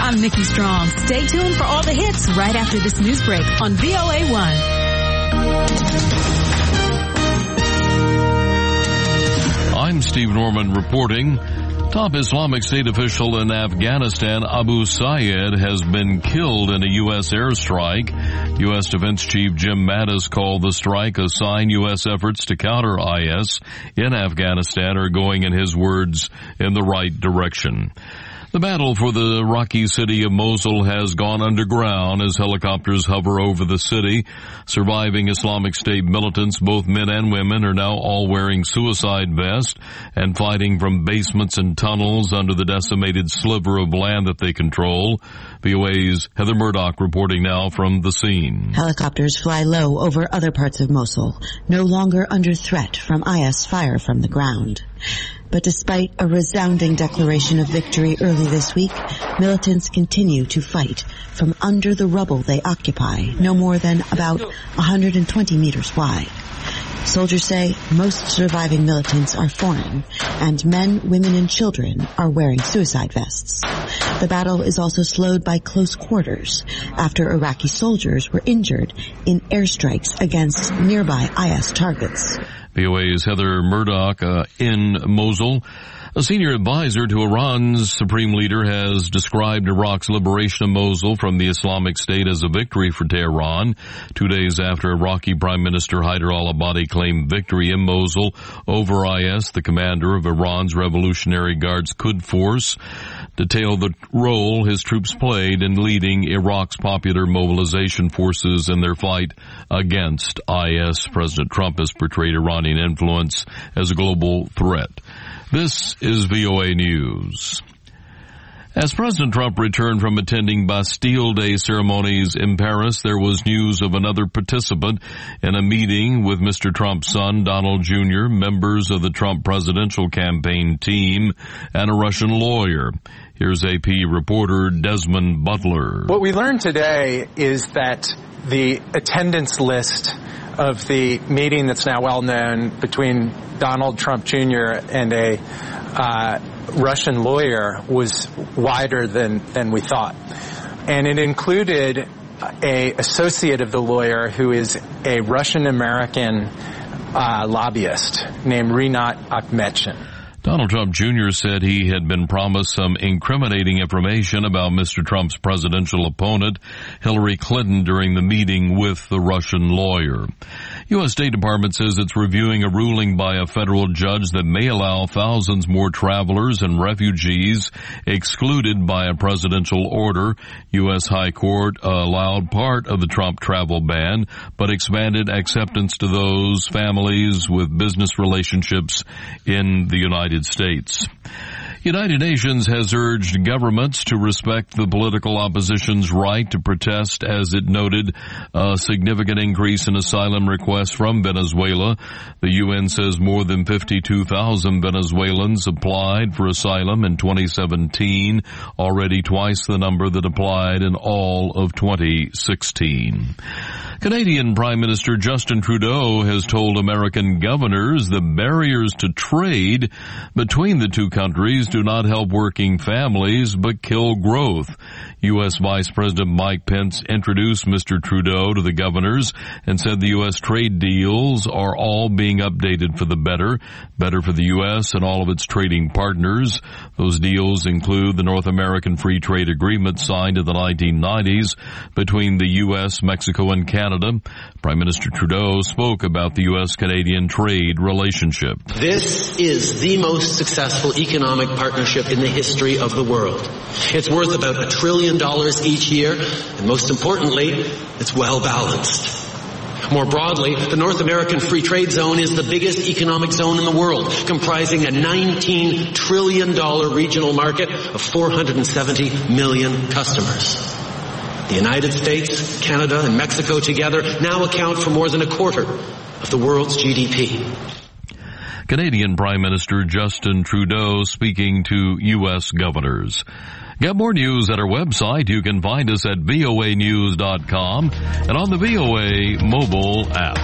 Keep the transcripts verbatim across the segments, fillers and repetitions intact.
I'm Nikki Strong. Stay tuned for all the hits right after this news break on V O A one. I'm Steve Norman reporting. Top Islamic State official in Afghanistan, Abu Sayed, has been killed in a U S airstrike. U S Defense Chief Jim Mattis called the strike a sign U S efforts to counter I S in Afghanistan are going, in his words, in the right direction. The battle for the Iraqi city of Mosul has gone underground as helicopters hover over the city. Surviving Islamic State militants, both men and women, are now all wearing suicide vests and fighting from basements and tunnels under the decimated sliver of land that they control. V O A's Heather Murdoch reporting now from the scene. Helicopters fly low over other parts of Mosul, no longer under threat from I S fire from the ground. But despite a resounding declaration of victory early this week, militants continue to fight from under the rubble they occupy, no more than about one hundred twenty meters wide. Soldiers say most surviving militants are foreign, and men, women, and children are wearing suicide vests. The battle is also slowed by close quarters after Iraqi soldiers were injured in airstrikes against nearby I S targets. V O A's Heather Murdoch uh, in Mosul. A senior advisor to Iran's supreme leader has described Iraq's liberation of Mosul from the Islamic State as a victory for Tehran. Two days after Iraqi Prime Minister Haider al-Abadi claimed victory in Mosul over I S, the commander of Iran's Revolutionary Guards Quds Force detailed the role his troops played in leading Iraq's popular mobilization forces in their fight against I S. President Trump has portrayed Iranian influence as a global threat. This is V O A News. As President Trump returned from attending Bastille Day ceremonies in Paris, there was news of another participant in a meeting with Mister Trump's son, Donald Junior, members of the Trump presidential campaign team, and a Russian lawyer. Here's A P reporter Desmond Butler. What we learned today is that the attendance list of the meeting that's now well known between Donald Trump Junior and a uh, Russian lawyer was wider than, than we thought. And it included a associate of the lawyer who is a Russian-American uh, lobbyist named Rinat Akhmetshin. Donald Trump Junior said he had been promised some incriminating information about Mister Trump's presidential opponent, Hillary Clinton, during the meeting with the Russian lawyer. U S State Department says it's reviewing a ruling by a federal judge that may allow thousands more travelers and refugees excluded by a presidential order. U S High Court allowed part of the Trump travel ban, but expanded acceptance to those families with business relationships in the United States. United Nations has urged governments to respect the political opposition's right to protest, as it noted a significant increase in asylum requests from Venezuela. The U N says more than fifty-two thousand Venezuelans applied for asylum in twenty seventeen, already twice the number that applied in all of twenty sixteen. Canadian Prime Minister Justin Trudeau has told American governors the barriers to trade between the two countries do not help working families but kill growth. U S Vice President Mike Pence introduced Mister Trudeau to the governors and said the U S trade deals are all being updated for the better, better for the U S and all of its trading partners. Those deals include the North American Free Trade Agreement signed in the nineteen nineties between the U S, Mexico, and Canada. Prime Minister Trudeau spoke about the U S-Canadian trade relationship. This is the most successful economic partnership in the history of the world. It's worth about a trillion dollars each year, and most importantly, it's well balanced. More broadly, the North American Free Trade Zone is the biggest economic zone in the world, comprising a nineteen trillion dollars regional market of four hundred seventy million customers. The United States, Canada, and Mexico together now account for more than a quarter of the world's G D P. Canadian Prime Minister Justin Trudeau speaking to U S governors. Get more news at our website. You can find us at V O A news dot com and on the V O A mobile app.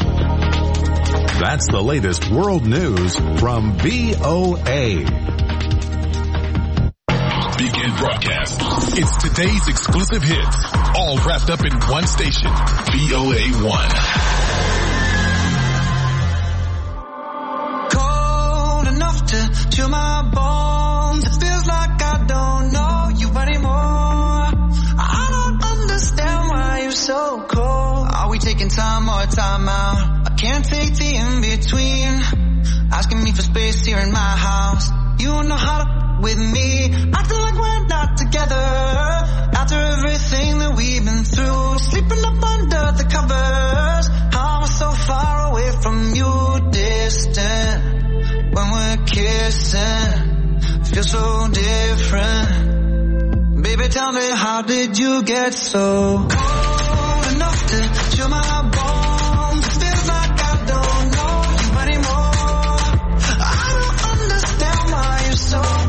That's the latest world news from V O A. Begin broadcast. It's today's exclusive hits, all wrapped up in one station, V O A one. Cold enough to chill my bones. It feels like I don't know you anymore. I don't understand why you're so cold. Are we taking time or time out? I can't take the in-between. Asking me for space here in my house. You know how to with me, acting like we're not together. After everything that we've been through, sleeping up under the covers. How we're so far away from you, distant. When we're kissing, feel so different. Baby, tell me, how did you get so cold enough to chill my bones? It feels like I don't know you anymore. I don't understand why you're so cold.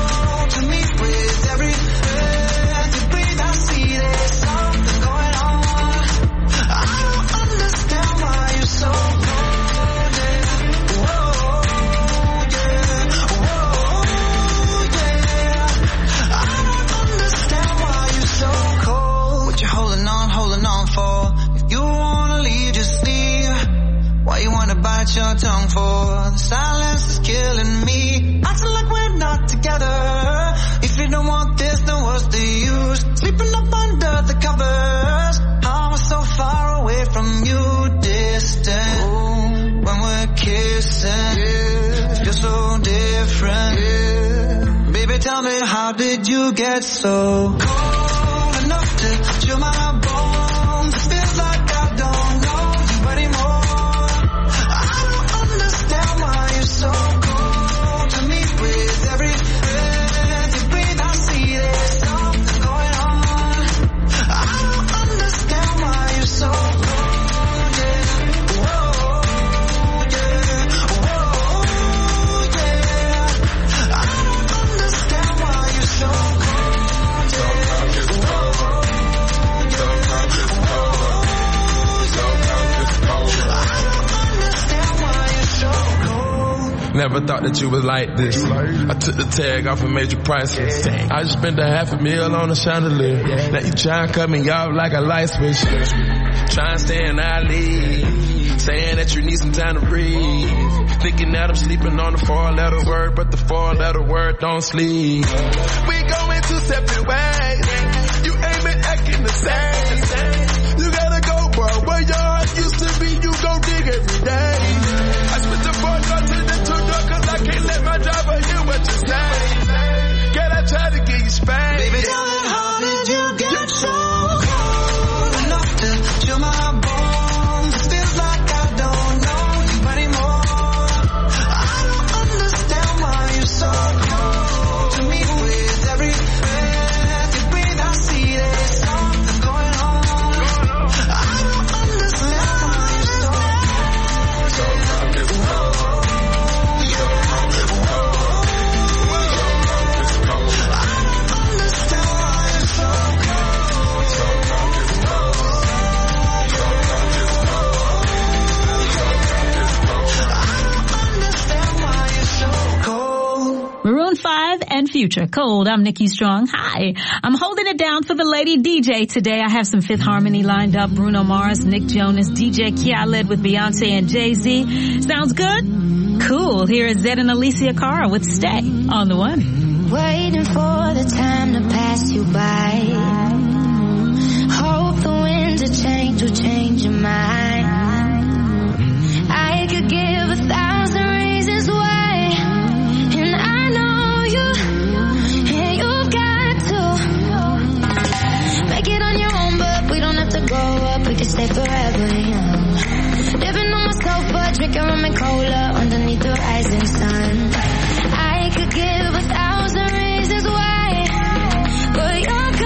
Bite your tongue for the silence is killing me. Acting like we're not together. If you don't want this, then what's the use? Sleeping up under the covers. How we're so far away from you, distant. Ooh. When we're kissing, yeah. Feel so different. Yeah. Baby, tell me, how did you get so cold enough to chill my bones? It feels like I don't know you anymore. So cold to me with every breath you breathe. I see there's something going on. I don't understand why you're so cold, yeah. Whoa, yeah. Whoa, yeah. I don't understand why you're so cold, yeah. Whoa, yeah. Never thought that you was like this. I took the tag off and made you priceless. I just spent a half a meal on a chandelier. Now you try and cut me off like a light switch. Try and stay in our league. Saying that you need some time to breathe. Thinking that I'm sleeping on the four-letter word, but the four-letter word don't sleep. We going two separate ways. You ain't been acting the same. You gotta go, bro. Where your heart used to be, you gon' dig every day. I spent the four door to the two door, cause I can't let my driver hear what you say. Girl, I try to get you spanked. Baby, tell me, how did you get so cold enough to chill my bones? It feels like I don't know you anymore. I don't understand why you're so cold to me with every breath you breathe. I see there's something going on. I don't understand why you're so cold. So cold. Maroon five and Future. Cold. I'm Nikki Strong. Hi. I'm holding it down for the lady D J today. I have some Fifth Harmony lined up. Bruno Mars, Nick Jonas, D J Khaled with Beyonce and Jay-Z. Sounds good? Cool. Here is Zed and Alicia Cara with Stay on the One. Waiting for the time to pass you by. Hope the winds of change will change your mind. I could give a thousand reasons why. Go up, we can stay forever, yeah. Living on my sofa, drinking rum and cola underneath the rising sun. I could give a thousand reasons why, but you're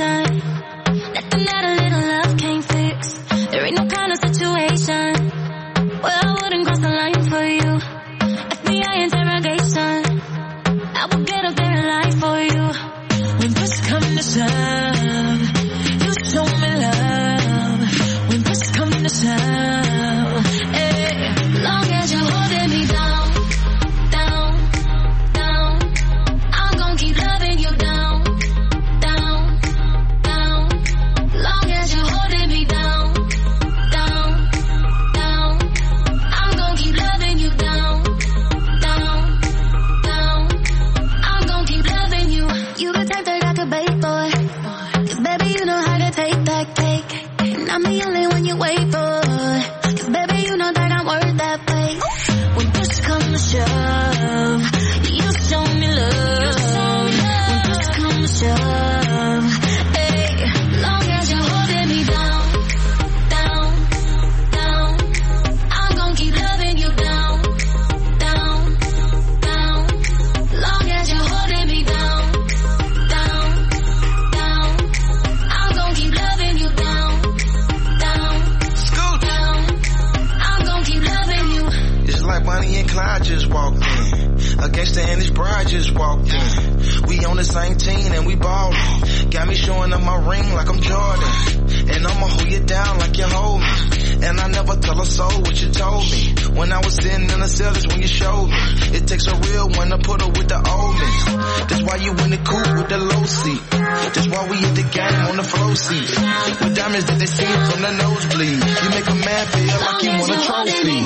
patient. Nothing that a little love can't fix. There ain't no kind of situation where I wouldn't cross the line for you. F B I interrogation, I will get up there and lie for you. When push comes to shove, you show me love. When push comes to shove, hey, long as you're holding me down, down, down, I'm gonna keep loving you down, down, down. Long as you're holding me down, down, down, I'm gonna keep loving you down, down, down. I'm gonna keep loving you. You the type that I could bait for, 'cause baby you know how to take that cake. And I'm the only one you wait for, 'cause baby you know that I'm worth that wait. When push comes to shove, you show me love. When push comes to shove, hey, long as you're holding me down, down, down, I'm gonna keep loving you down, down, down. Long as you're holding me down, down, down, I'm gonna keep loving you down, down, down. I'm gonna keep loving you. It's like Bonnie and Clyde just walked in. A gangster and his bride just walked in. We on the same team and we ballin'. Got me showing up my ring like I'm Jordan. And I'ma hold you down like you hold me. And I never tell a soul what you told me. When I was sitting in the cell, that's when you showed me. It takes a real one to put her with the oldest. That's why you in the coupe with the low seat. That's why we at the game on the flow seat. With diamonds that they see from the nosebleed. You make a man feel like he want a trophy.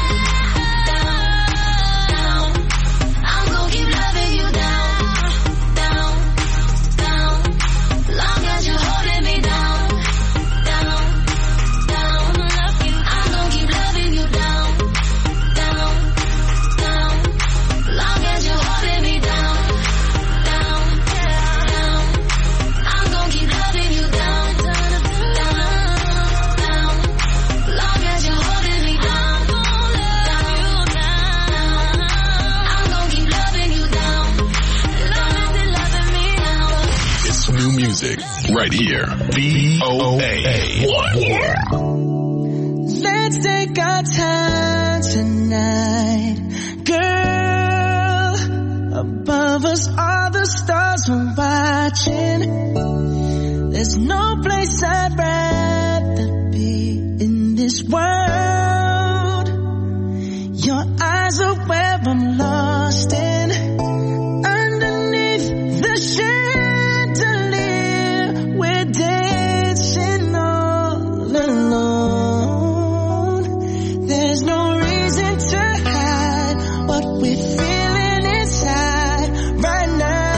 I'm gonna keep loving you down, down, down. Long as you're holding me down, down, down. I'm gonna keep loving you down, down, down. Long as you're holding me down, down, down. I'm gonna keep loving you down, down, down. Long as you're holding me down, down, down. I'm gonna keep loving you down, loving, loving me down. It's new music right here. V O A one. Let's take our time tonight, girl. Above us, all the stars are watching. There's no place I'd rather be in this world. Your eyes are where I'm lost in. Underneath the chandelier, we're dancing all alone. There's no reason to hide what we're feeling inside right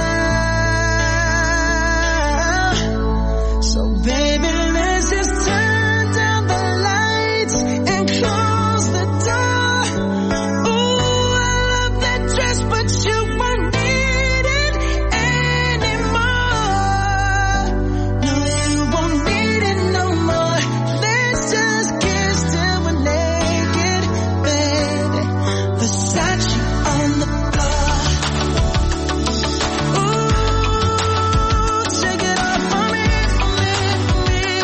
now. So baby, let's just turn down the lights and close the door. Ooh, I love that dress, but you won't need it anymore. No, you won't need it no more. Let's just kiss till we're naked, baby. Versace on the floor. Ooh, take it off for me, for me, for me.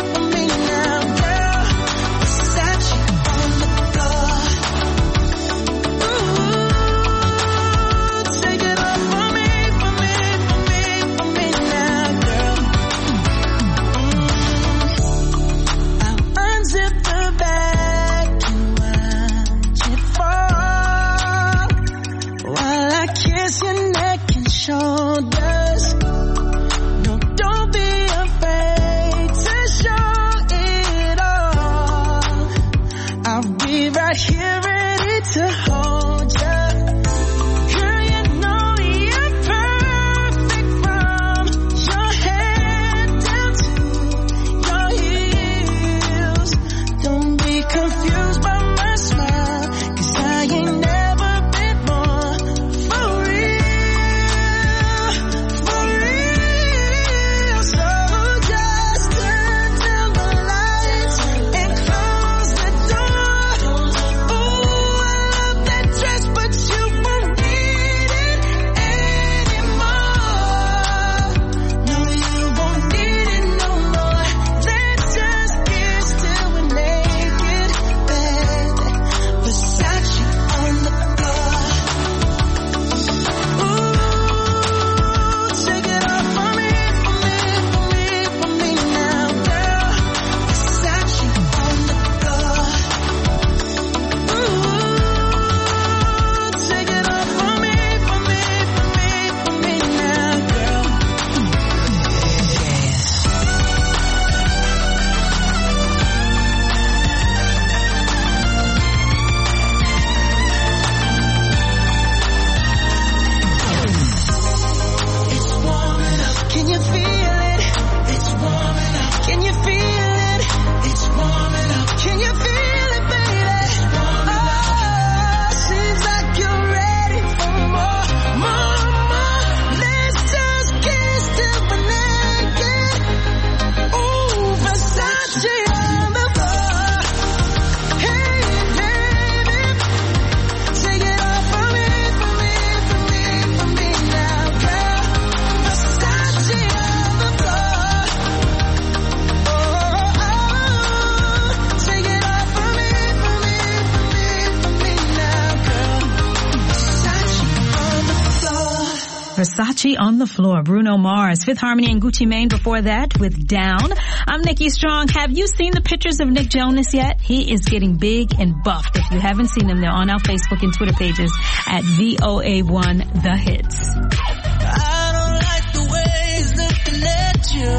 Versace on the Floor, Bruno Mars. Fifth Harmony and Gucci Mane before that with Down. I'm Nikki Strong. Have you seen the pictures of Nick Jonas yet? He is getting big and buffed. If you haven't seen them, they're on our Facebook and Twitter pages at V O A one The Hits. I don't like the way he's looking at you.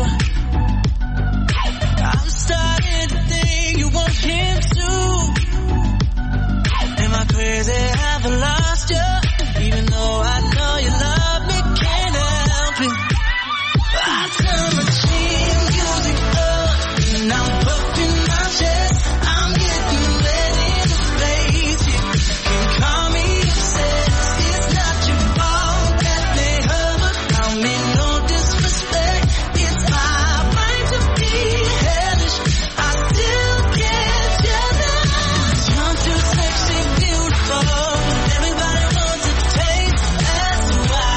I'm starting to think you want him too. Am I crazy? Have I lost you? Even though I know you love me, can't help it. I turn my cheap music up, and I'm puffing my chest. I'm getting ready to face it. You can call me obsessed. It's not your fault that they hover. I mean no disrespect. It's my right to be hellish. I still get jealous. You're too sexy, beautiful. Everybody wants to taste. That's why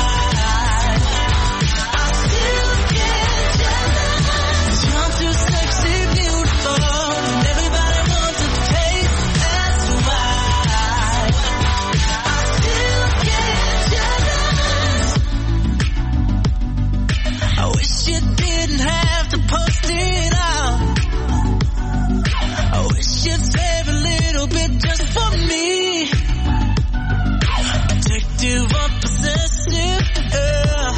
I still get jealous. You're too sexy, beautiful. Everybody wants to taste. That's why I still get jealous. I wish you didn't have to post it out. I wish you'd save a little bit just for me. Addictive or possessive, yeah.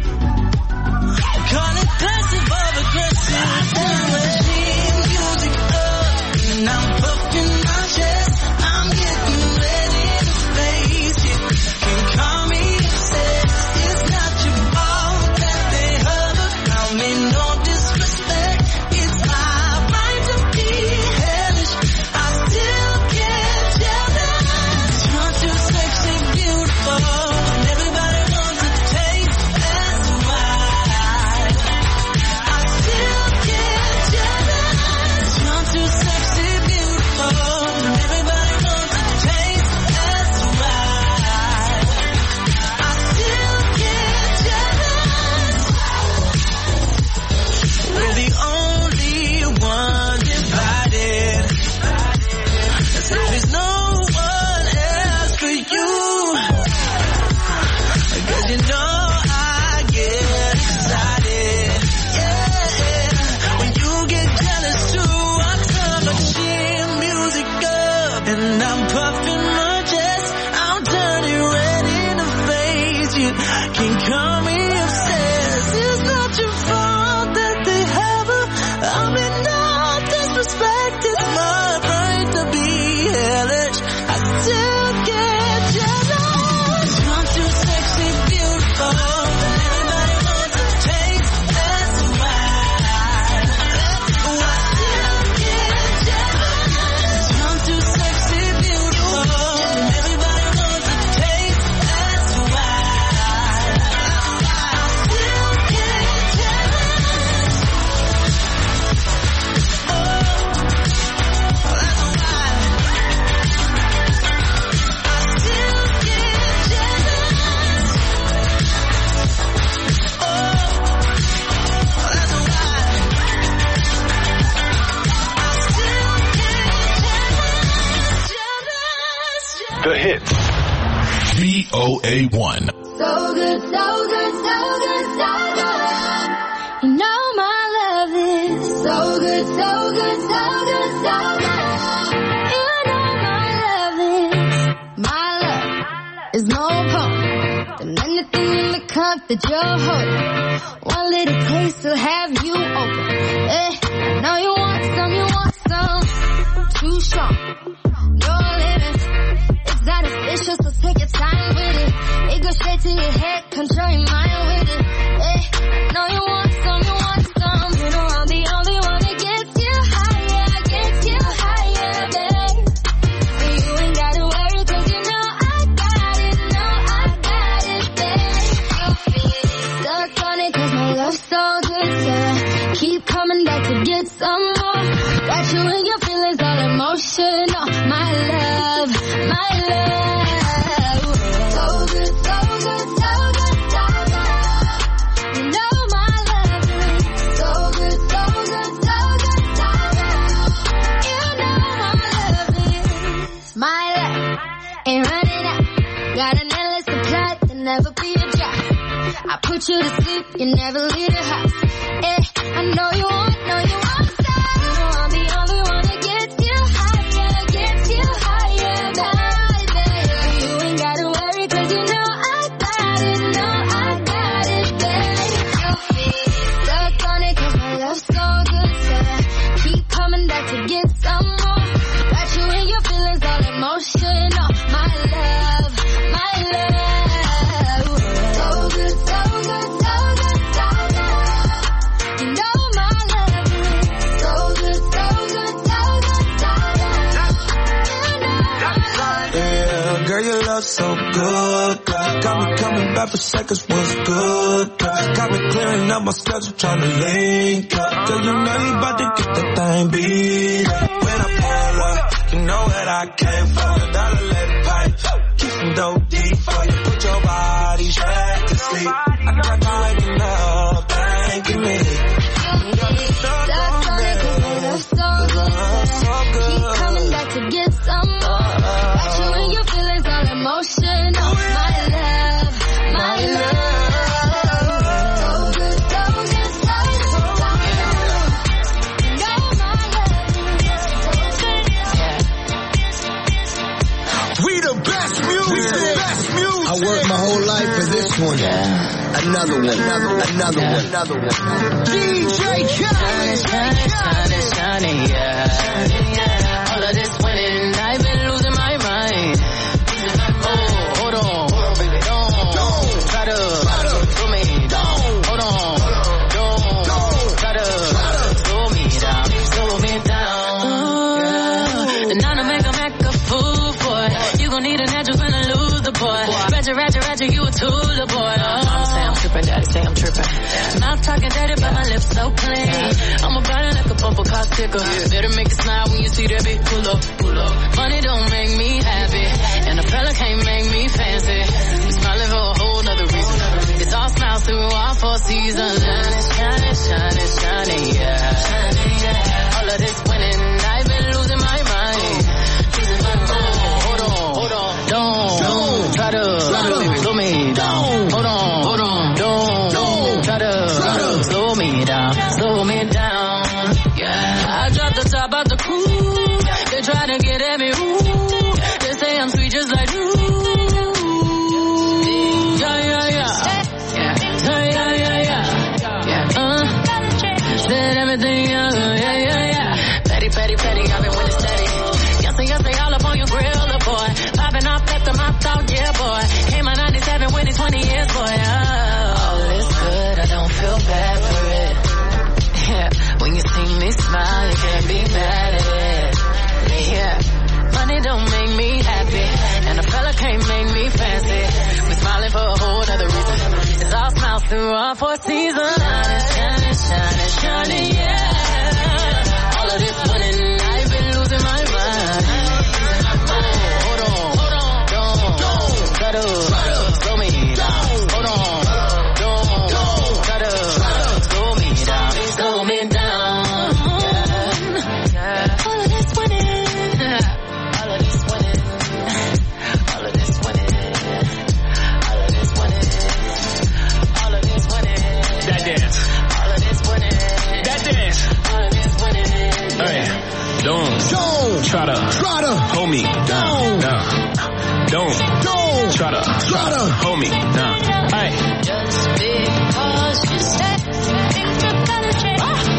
Call it passive or aggressive. Turn my cheap music up, and I'm puffing my chest. I'm getting ready to face it. Can call me obsessed. It's not your fault that they hover. I mean no disrespect. It's my right to be hellish. I still get jealous. You're too sexy, beautiful, and everybody wants to taste. That's why I still get jealous. You're too sexy, beautiful, and everybody wants to taste. That's why I still get jealous. We're the only one divided. There's no one else for you. Cause you know I get excited. Yeah. When you get jealous too, I turn my cheap music up, and I'm puffing my chest. I'm turning ready to face you. Can call me obsessed. It's not your fault that they have her. I mean no disrespect. It's my right to be hellish. I still get jealous. You're too sexy, beautiful, and everybody wants to taste. That's why I still get jealous. You're too sexy, beautiful, and everybody wants to taste. That's why I still get jealous. Oh, that's why I still get jealous. Oh, that's why I still get jealous. The Hits. V O A one. So good, so good, so good, so good. You know my love is so good, so good, so good, so good. You know my love is, my love is more potent than anything in the cup that you're holding. One little taste will have you open. Eh, I know you want some, you want some. Too strong, no limits. It's artificial, so take your time with it. It goes straight to your head, control your mind with it. Eh, I know you want some, you want some. You know I'm the only one that gets you higher, gets you higher, babe. So you ain't gotta worry, cause you know I got it, know I got it, babe. Stuck on it cause my love's so good, yeah. Keep coming back to get some more. Got you in your feelings all emotional. My love, my love. So good, so good, so good, so good. You know my love is so good, so good, so good, so good. You know my love is, my love ain't running out. Got an endless supply to never be a dry. you to sleep, you never leave the house. Eh, I know you want, know you want style. You know I'm the only one that gets you higher, gets you higher, baby. You ain't gotta worry, cause you know I got it, know I got it, baby. Stuck on it cause my love's so good, so I keep coming back to get some more. Got you in your feelings, all emotional. My love, my love. So good, so good, so good, so good. You know my love is so good, so good, so good, so good. You know my love. Yeah, girl, your love so good, girl. Got me coming back for seconds, what's good, girl. Got me clearing up my schedule, trying to link up. Girl, you know you about to get that thing beat up. When I pull up, you know that I came from a dollar letter pipe. Keep some dope deep for you, put your body back to sleep. I got you waking up, thanking me. Stuck on it cause my love's so good, so good. Keep coming back to get some more. Got you in your feelings, all emotional. My love, my love. So good, so good, so good, so good. You know my love is so good. We the best music, we the best music. I worked my whole life for this one. Yeah. Another one, another one, another one, another one. D J Khaled, shining, shining, shining, yeah. All of this winning, I've been losing my mind. Oh, hold on, don't try to slow me down. Hold on, don't try to slow me down, slow me down. And now to make a make a fool for it. You gon' need a natural gonna lose the boy. Ratchet, ratchet, ratchet, you a tool, the boy. Daddy say I'm tripping. Mouth talking dirty, but my lips so clean. I'm about it like a bumper car sticker. Better make it smile when you see that big pull up, pull up. Money don't make me happy, and a fella can't make me fancy. I'm smiling for a whole nother reason. It's all smiles through all four seasons. Shining, shining, shining, shining, yeah. All of this winning, I've been losing my mind. Losing my mind. Hold on, hold on, don't, don't try to slow me down. Hold on, hold on. Try to slow me down, slow me down. Yeah, I dropped the top out the coupe. They try to get at me, ooh. They say I'm sweet just like you. Yeah, yeah, yeah. Yeah, yeah, yeah, yeah. Yeah, uh. Said everything, yeah, yeah, yeah, yeah. Petty, petty, petty, I've been winning steady. Yes, yes, they all up on your grill, the boy. Popping off at the mouth out, yeah, boy. Came out ninety-seven, winning twenty years, boy. Oh. I don't feel bad for it. Yeah, when you see me smile, you can't be mad at it. Yeah, money don't make me happy, and a fella can't make me fancy. We're smiling for a whole other reason. It's all smiles through all four seasons. Shining, shining, shining, shining, yeah. All of this winning, I've been losing my mind. Oh, hold on, hold on, don't, don't try to slow me down. Hold on. Slow me down, yeah. All of this winning, all of this winning, all of this winning, all of this winning, all of this winning. That dance, all of this winning, that dance, all of this winning. Hey, don't, don't try to, try to hold me down, down. Don't, don't try to, try to hold me down. Hey, just because you said things are gonna change.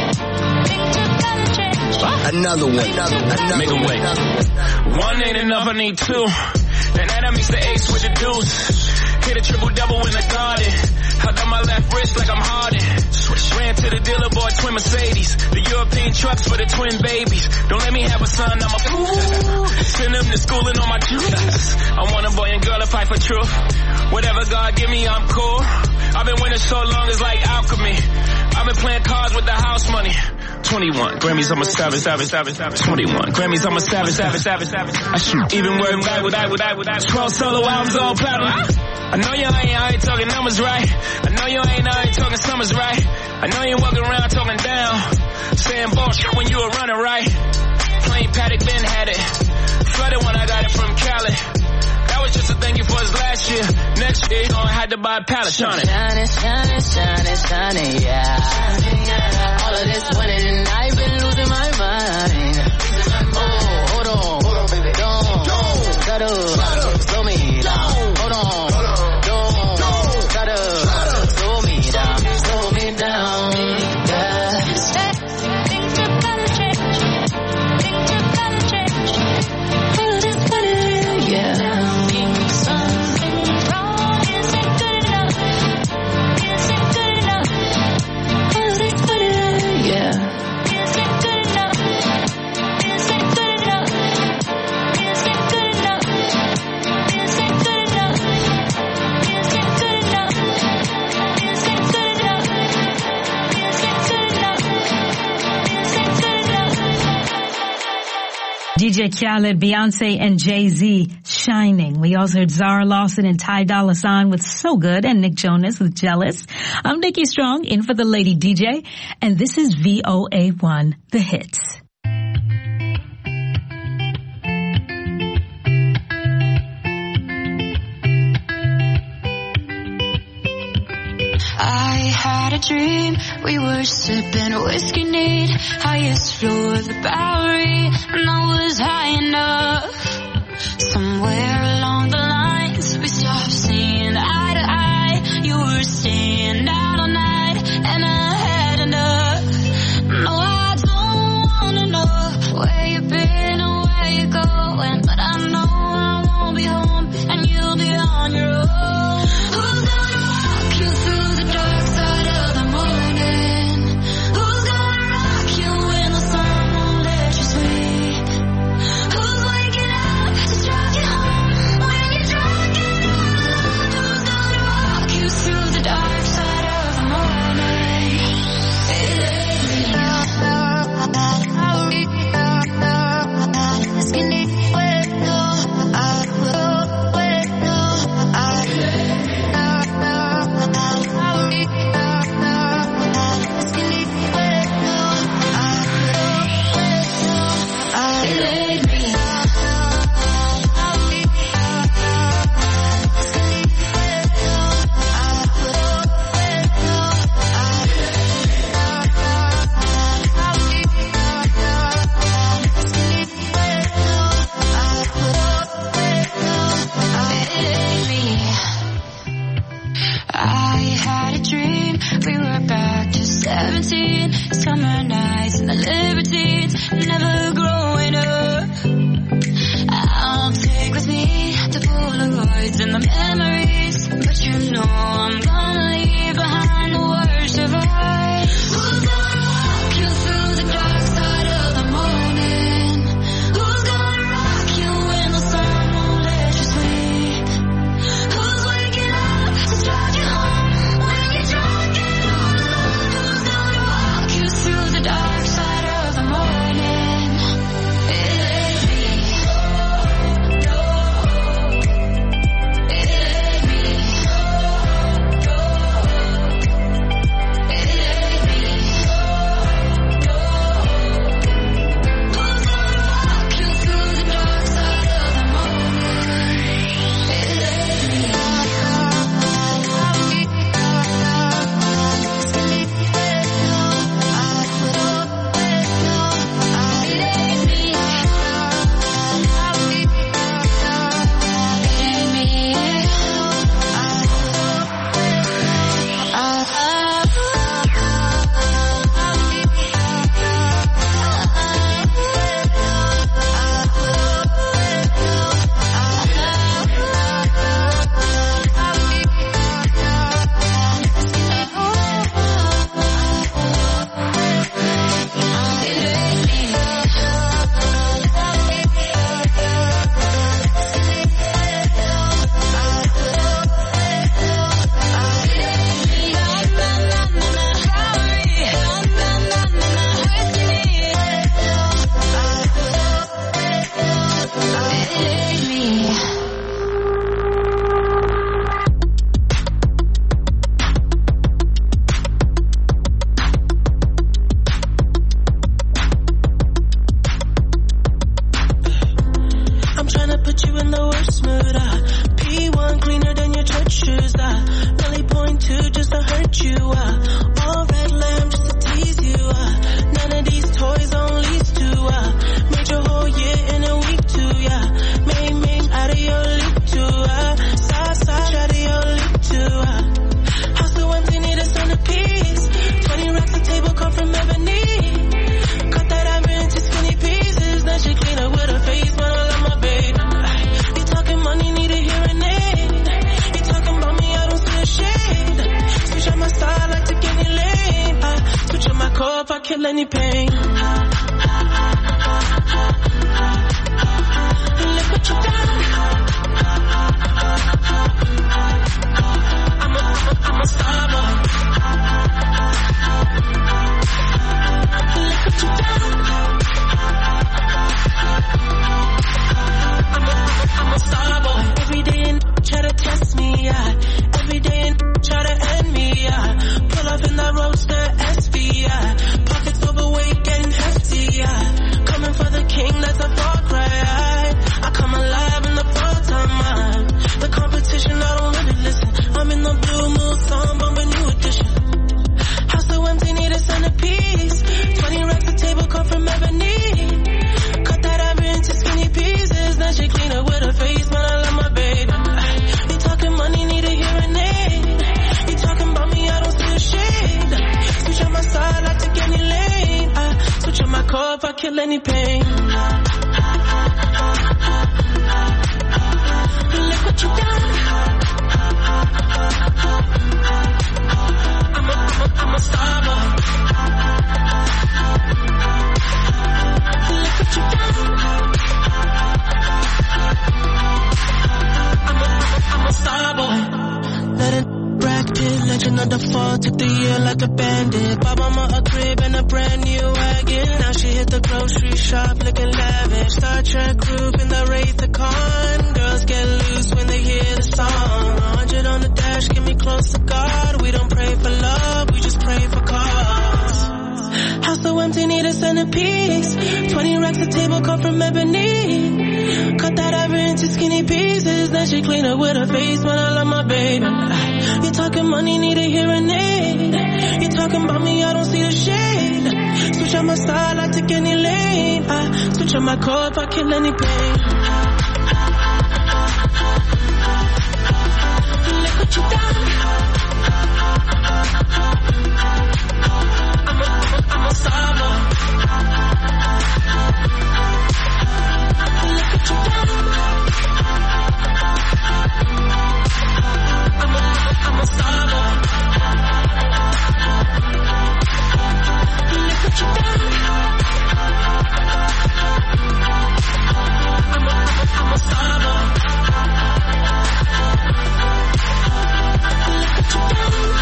Another one, another, another make a way. One ain't enough, I need two. Then that I mix the ace with the deuce. Hit a triple double in the garden. I got my left wrist like I'm Harden. Ran to the dealer, bought twin Mercedes. The European trucks for the twin babies. Don't let me have a son, I'm a fool. Send them to school and on my juice. I want a boy and girl to fight for truth. Whatever God give me, I'm cool. I've been winning so long, it's like alchemy. I've been playing cards with the house money. twenty-one Grammys, I'm a savage, savage, savage, savage. twenty-one Grammys, I'm a savage, savage, savage, savage. I shoot even word right with I, with I, with I. twelve solo albums all platinum. I know you ain't out here talking numbers right. I know you ain't out here talking summers right. I know you walking around talking down, saying bullshit when you were running right. Plain Paddock Ben had it. Flooded when I got it from Cali. That was it's just a thank you for his last year. Next year, I had to buy a pallet. Shining, shining, shining, shining, shining, yeah. All of this winning, I've been losing my mind. Oh, hold on, hold on, baby, don't, don't, try to slow me down. Hold on, hold on, don't, don't, try to slow me down, slow me down, yeah. Things are gonna change, things are gonna change. All of this winning, yeah. D J Khaled, Beyonce, and Jay-Z, Shining. We also heard Zara Lawson and Ty Dolla $ign with So Good, and Nick Jonas with Jealous. I'm Nikki Strong, in for the Lady D J, and this is V O A one, The Hits. I had a dream, we were sipping whiskey neat, highest floor of the Bowery, and I was high enough. Somewhere along the lines, we stopped seeing eye to eye. You were staying out all night, and I had enough. No, I don't wanna know where you've been or where you're going, but I know I won't be home, and you'll be on your own. Who's gonna walk you through the dark side of the morning? Who's gonna rock you when the sun won't let you sleep? Who's waking up to drive you home when you're drunk and all alone? Who's gonna walk you through the dark side of the morning? It ain't me. Skinny, wet, no, I will, wet, no, I skinny, wet, no, I will, wet, no, I it ain't me. I had a dream, we were back to seventeen, summer nights and the libertines, never growing up. I'll take with me the Polaroids and the memories, but you know I'm gonna leave behind the worst of us. Who's gonna walk you through the dark side of the morning? Who's gonna rock you when the sun won't let you sleep? Who's waking up to drive you home when you're drunk and all alone? Who's gonna walk you through the dark side of the morning? It ain't me. No, it ain't me. No, put you down. I'm a, I'm a star boy. Look what you done. I'm a, I'm a star boy. Every day and try to test me, yeah. Every day and try to end me, yeah. Pull up in the roadster S V, yeah. Pockets overweight, getting hefty, yeah. Coming for the king, that's a far cry. I come alive in the fall time, man. The competition, I don't really listen. I'm in the blue mood, song, bumping new edition. House so empty, need a centerpiece. Twenty racks a table cut from ebony. Cut that ever into skinny pieces. Then she clean up with her face, man, I love my baby. You talking money, need a hearing aid. You talking about me, I don't see a shade. Switch on my side, I take any lane. I switch on my car if I kill any pain. Look what you done. I'm a, I'm a, I'm a star boy. Look what you done. I'm a, I'm a, I'm a star boy. Let it Brad Pitt, legend of the fall, took the year like a bandit. Bought mama a crib and a brand new wagon. Now she hit the grocery shop looking lavish. Star Trek group in the Wraith the Con. Girls get loose when they hear the song. A hundred on the dash, get me close to God. We don't pray for love, we just pray for cause. House so empty, need a centerpiece. Twenty racks a table cut from ebony. Cut that ever into skinny pieces. Then she clean up with her face, man, I love my baby. You talking money, need a hearing aid. You talking about me, I don't see the shade. Switch on my style, I take any lane. I switch on my car if I kill any pain. Look what you done. I'm a, I'm a, I'm a star boy. Look what you done. I'm a, I'm a star boy. Look what you done. I'm a, I'm a star boy. Look what you done.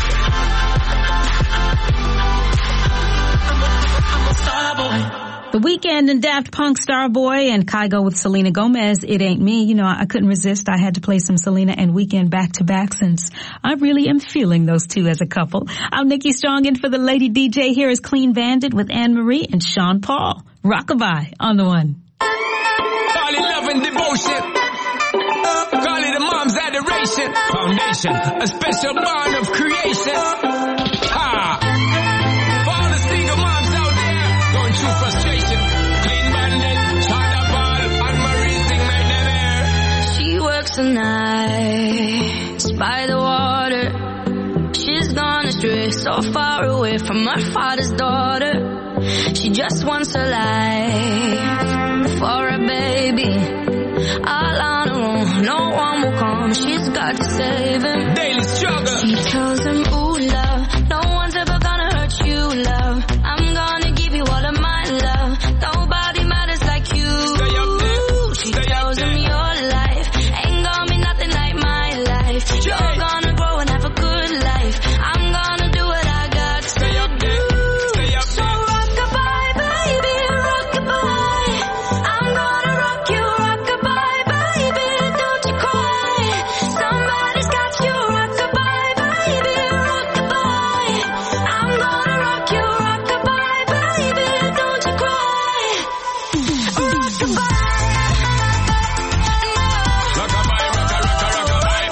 I'm a, I'm a star boy. The Weeknd and Daft Punk, Starboy, and Kygo with Selena Gomez, It Ain't Me. You know, I couldn't resist. I had to play some Selena and Weeknd back to back since I really am feeling those two as a couple. I'm Nikki Strong, in for the Lady D J. Here is Clean Bandit with Anne Marie and Sean Paul. Rockabye on the one. Call it love and devotion. Call it a mom's adoration. Foundation, a special bond of creation. Ha! For all the single moms out there going through frustration. Clean Bandit, Sean Paul, Anne Marie sing make them air. She works the nights by the water. She's gone astray, so far away from her father's daughter. She just wants a life for a baby. All on her own, no one will come. She's got to save him. Daily struggle. She tells him, ooh, love, no one's ever gonna hurt you, love. I'm gonna give you all of my love. Nobody matters like you. Stay up there. She Stay tells up him there. your life ain't gonna be nothing like my life. Yeah. You're gonna grow and have a good life. I'm gonna do what I got to Stay up there. do. Stay up So there. rockabye, baby, rockabye. I'm gonna rock you, rockabye, baby. Don't you cry. Somebody's got you, rockabye, baby, rockabye. I'm gonna rock you, rockabye, baby. Don't you cry. Rockabye. Rockabye, rocka, rocka, rockabye.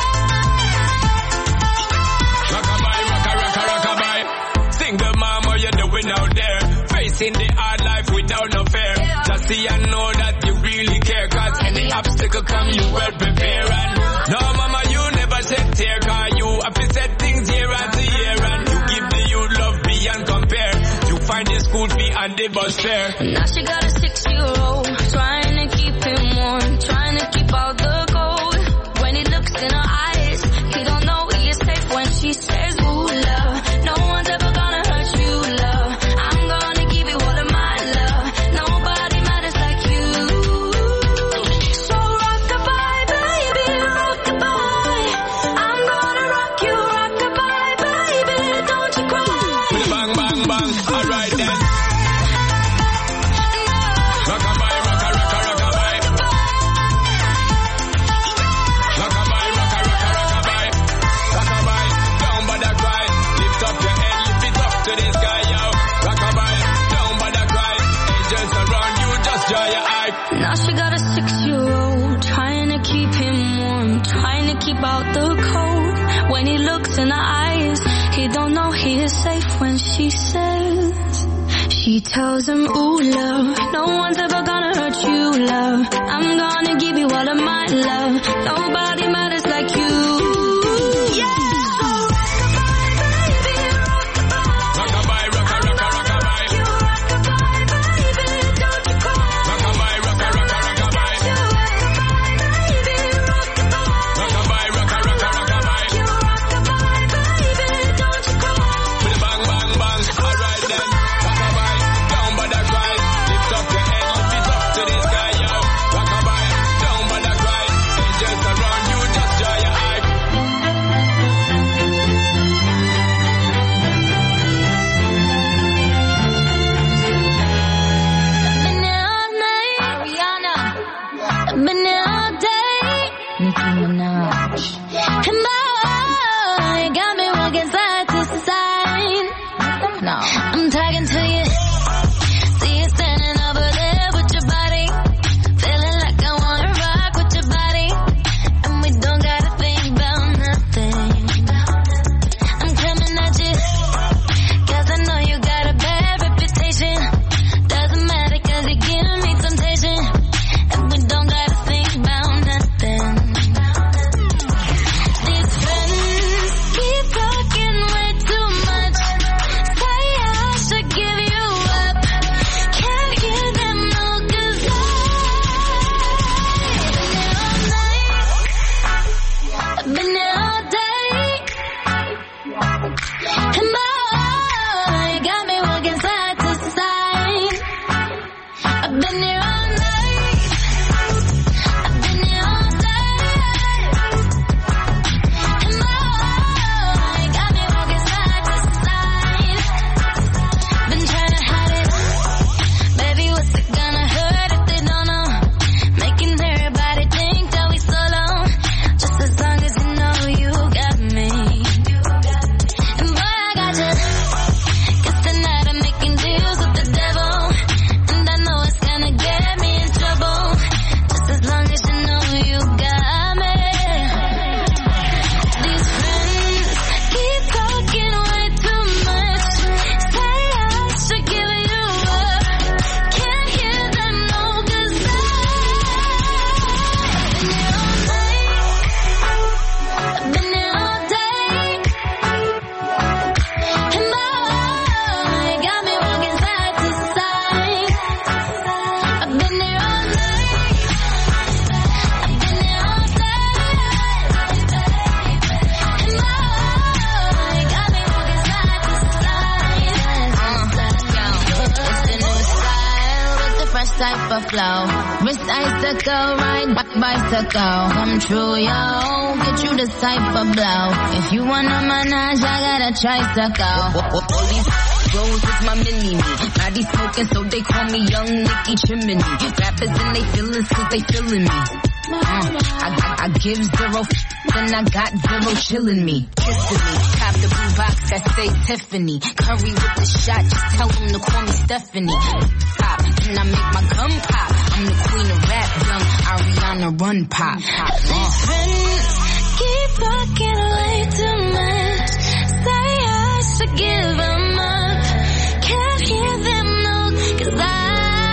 Rockabye, rocka, rocka, rockabye. Single mom, what you doing out there? Facing the hard life without no fear. Just see and know that you really care. Cause any obstacle come, you well prepare. And no, mama, you never shed tear. Cause you have to set things year after year. And you give the youth love beyond compare. You find the school fee and the bus fare. Now she got a six-year-old, trying to keep him warm, trying to keep out the cold. When he looks in her eyes, he don't know he is safe when she says, ooh, love, no one's ever gonna hurt you, love. I'm gonna give you all of my love. Nobody matters like you. He tells him, ooh, love, no one's ever gonna hurt you, love. I'm gonna give you all of my love. Nobody matters like you. Bicycle, ride back bicycle, come true, yo. Get you this type of blow. If you wanna manage, I got a tricycle. All these goes with my mini-me. Body smoking, so they call me Young Nicky Chimney. Rappers and they feelings, cause they feeling me. Uh, I, I, I give zero f***, and I got zero chillin' me. Kissing me, cop the blue box that say Tiffany. Curry with the shot, just tell them to call me Stephanie. Pop, and I make my gum pop. I'm the queen of rap, young Ariana Run Pop. Uh. These friends keep talking way too much. Say I should give them up. Can't hear them, no, cause I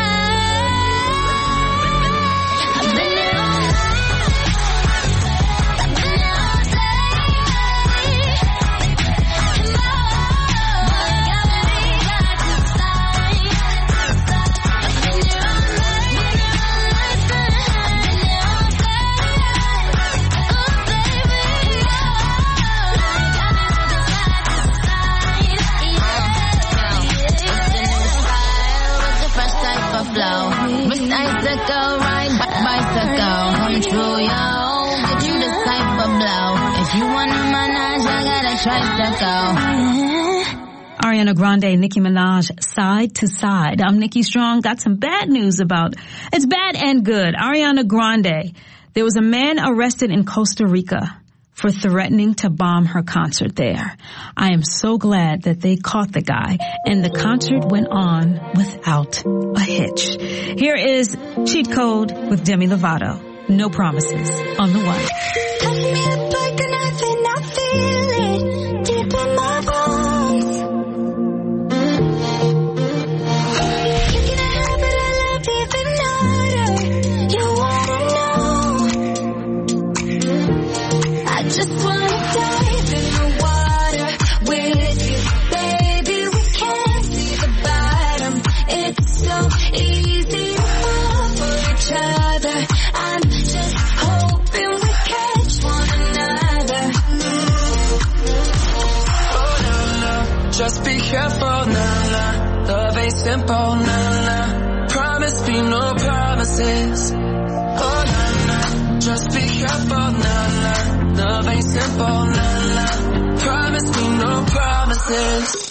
Bicycle, ride bicycle, come true, yo. Get you this type of blow. If you wanna manage, I got a tricycle. Ariana Grande, Nicki Minaj, Side to Side. I'm Nikki Strong. Got some bad news about, it's bad and good. Ariana Grande. There was a man arrested in Costa Rica for threatening to bomb her concert there. I am so glad that they caught the guy, and the concert went on without a hitch. Here is Cheat Code with Demi Lovato. No Promises on the one. Touch me up like a knife and I feel it deep in my bones. simple, nah, nah. Promise me no promises. Oh, nah, nah. Just be careful, nah, nah. Love ain't simple, nah, nah. Promise me no promises.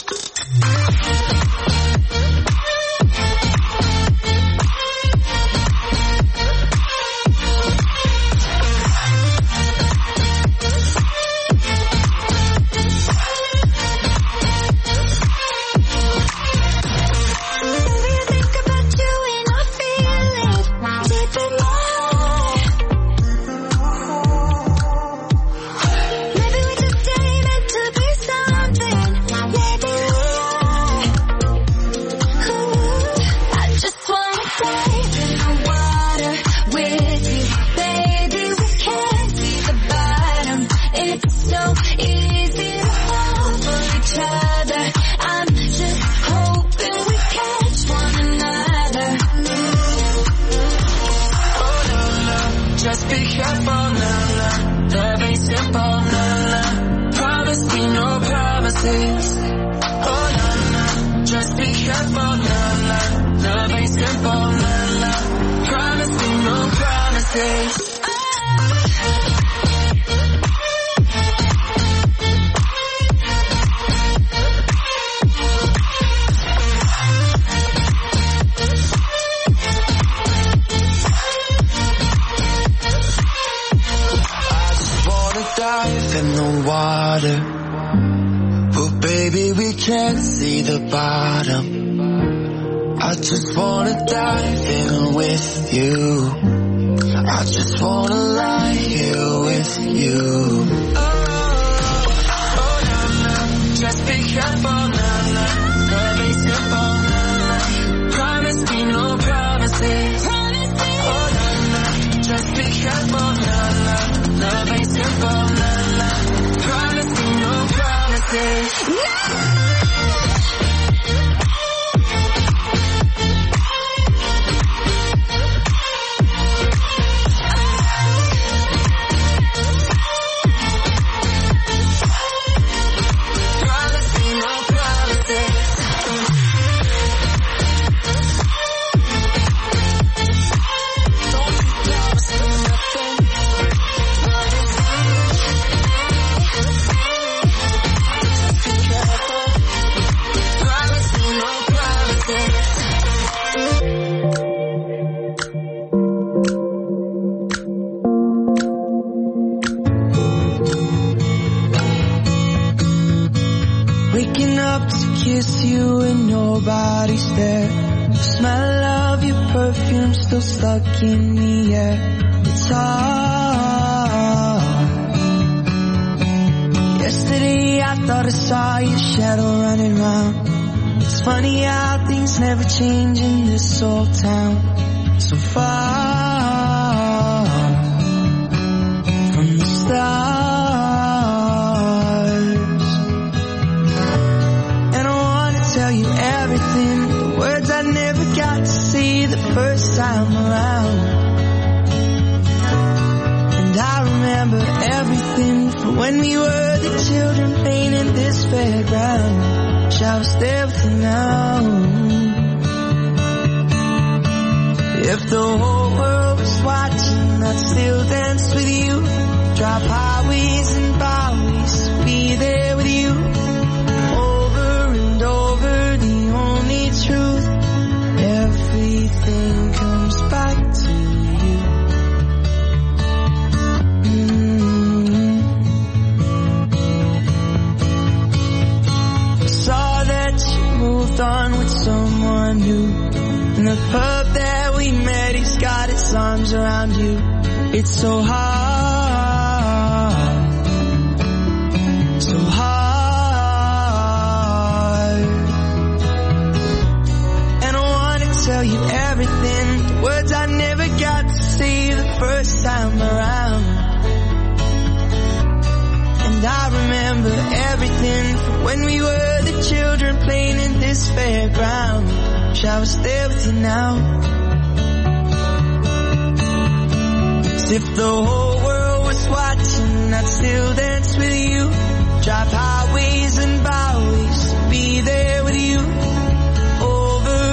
If the whole world was watching, I'd still dance with you. Drive highways and byways, be there with you. Over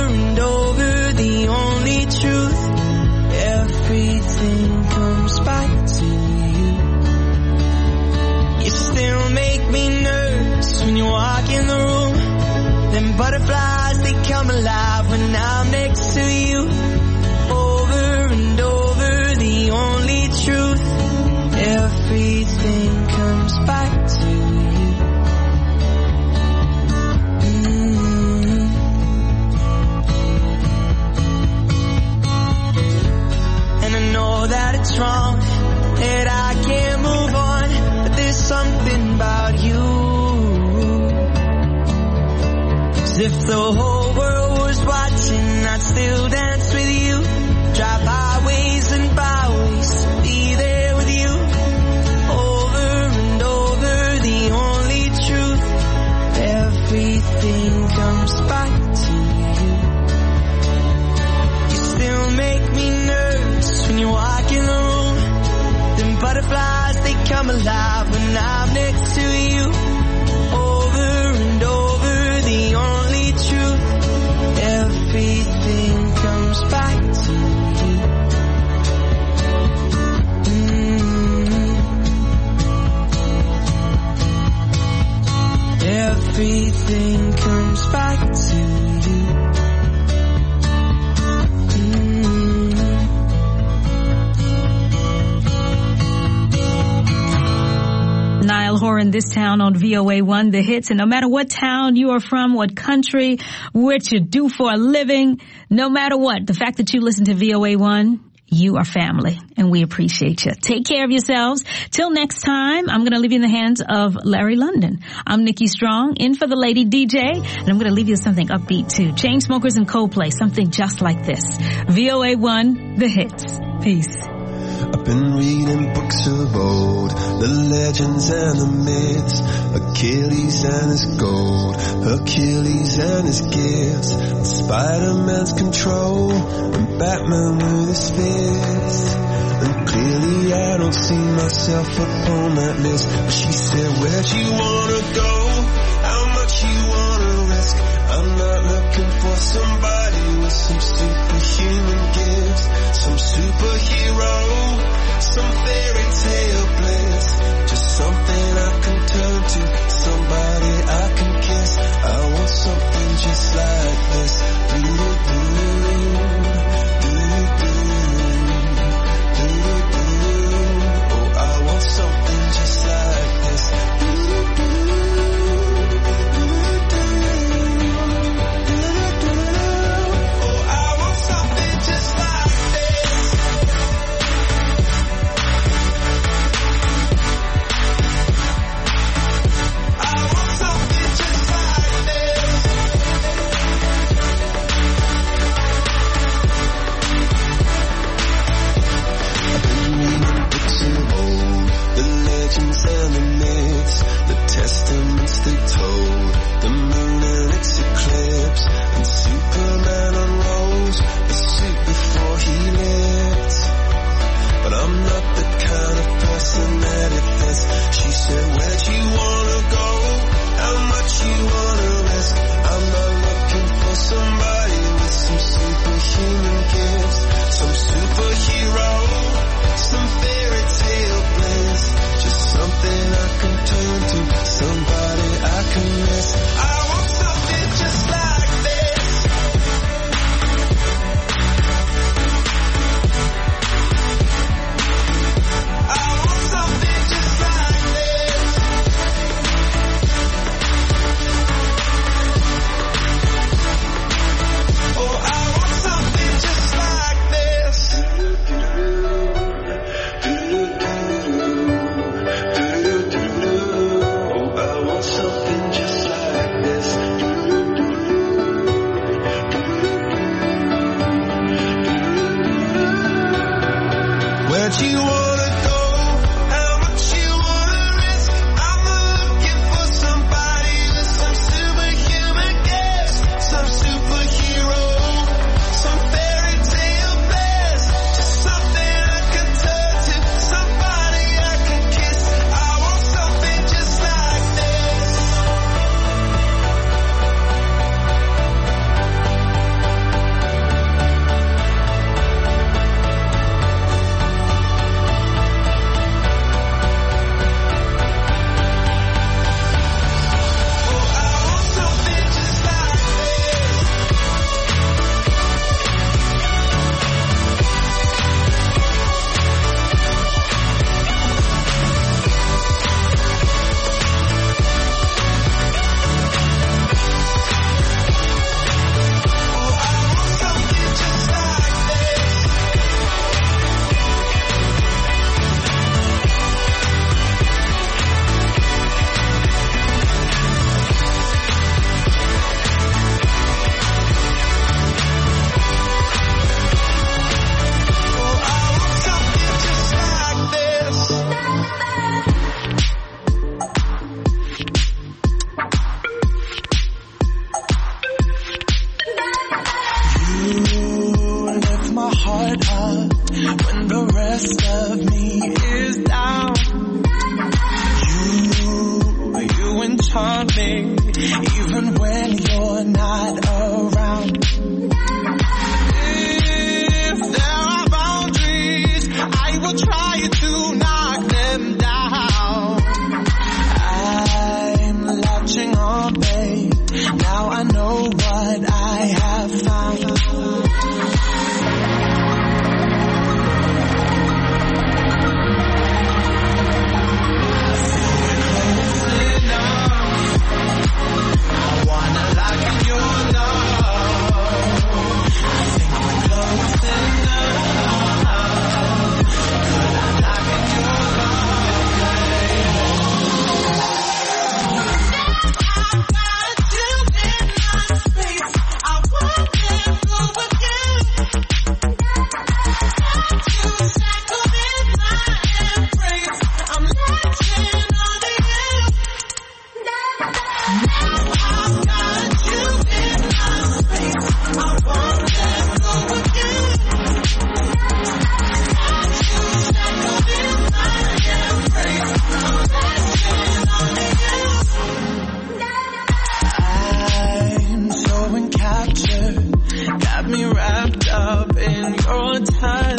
next to you. Over and over, the only truth. Everything comes back to you. Mm-hmm. And I know that it's wrong, that I can't move on, but there's something about you. As if the whole world was watching, I'd still dance with you. Drive highways and byways, be there with you. Over and over, the only truth. Everything comes back to you. You still make me nervous when you walk in the room. Them butterflies, they come alive when I'm next to you. Over and over, the only truth. Everything comes back to you. Mm-hmm. Everything comes back to you. Niall Horan, This Town on V O A one, The Hits. And no matter what town you are from, what country, what you do for a living, no matter what, the fact that you listen to V O A one, you are family, and we appreciate you. Take care of yourselves. Till next time, I'm going to leave you in the hands of Larry London. I'm Nikki Strong, in for the lady D J, and I'm going to leave you with something upbeat too. Chainsmokers and Coldplay, something just like this. V O A one, The Hits. Peace. I've been reading books of old, the legends and the myths, Achilles and his gold, Hercules and his gifts, Spider-Man's control, and Batman with his fist. And clearly I don't see myself upon that list. But she said, where'd you wanna go? How much you wanna risk? I'm not looking for somebody with some superhuman gifts, some superhero, some fairy tale bliss, just something I can turn to, somebody I can kiss. I want something just like this. Do-do-do, do-do-do, do-do-do. Oh, I want something just like this. Do-do-do, do-do-do, oh, I want something just like this. And the myths, the testaments they told, the moon and its eclipse, and Superman unrolls the suit before he lived. But I'm not the kind of person that it fits. She said, where'd you wanna go? How much you wanna risk? I'm not looking for somebody with some superhuman gifts, some superhero, some fairy tale bliss, just something I can turn to, somebody I can miss. I want something just like this. I want something just like this. Oh, I want something just like this. Where'd you wanna go? How much you wanna risk? I'm looking for somebody with some superhuman gifts, some superhero, some fairy tale bliss, just something I can turn to, somebody I can kiss. I want something just like this. my heart up when the rest of me is down. You, you enchant me even when you're not around. If there are boundaries, I will try to knock them down. I'm latching on, babe. Now I know what I have found. Got me wrapped up in your time.